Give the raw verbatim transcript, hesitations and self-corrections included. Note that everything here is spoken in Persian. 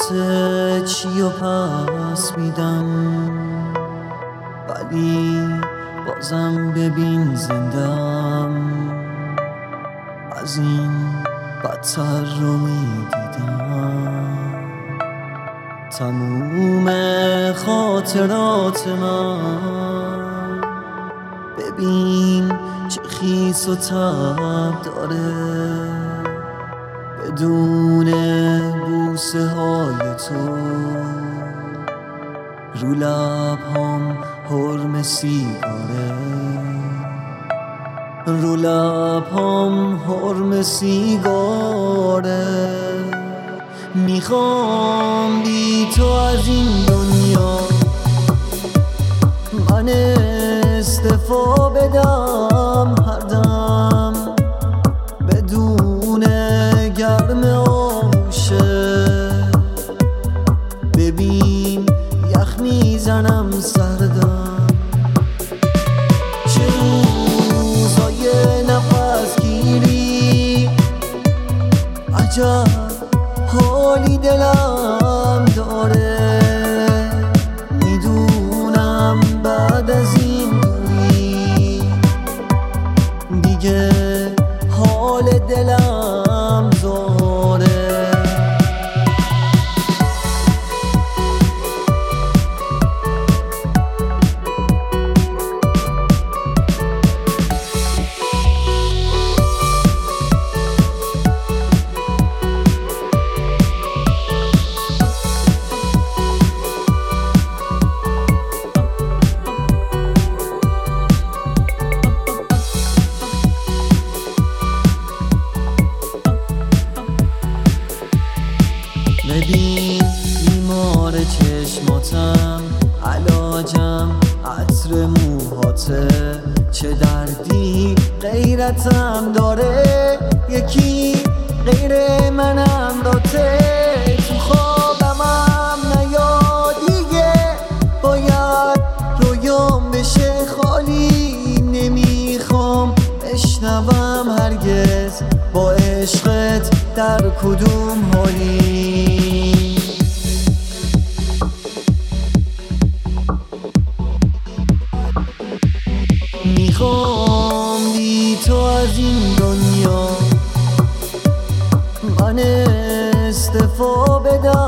واسه چی و پس میدم، ولی بازم ببین زندم، از این بدتر رو میدیدم. تموم خاطرات من ببین چه خیس و تب داره، بدون بوسه های تو رو لبهام حرم سیگاره، رو لبهام حرم سیگاره. میخوام بی تو از این دنیا من استعفا بدم، هر دم بدون گرم آغوشه. ببین یخ میزنم سردم، چه روزای نفس گیری، عجب حالی دلم داره. میدونم بعد از این دوری دیگه حال دلم زاره. ببین بیمار چشماتم، علاجم عطر موهاته. چه دردی غیرتم داره، یکی غیر من انداته. تو خوابمم نیا دیگه، باید رویام بشه خالی. نمیخوام بشنوم هرگز با عشقت در کدوم حالی. میخوام بی تو از این دنیا من استعفا بدم،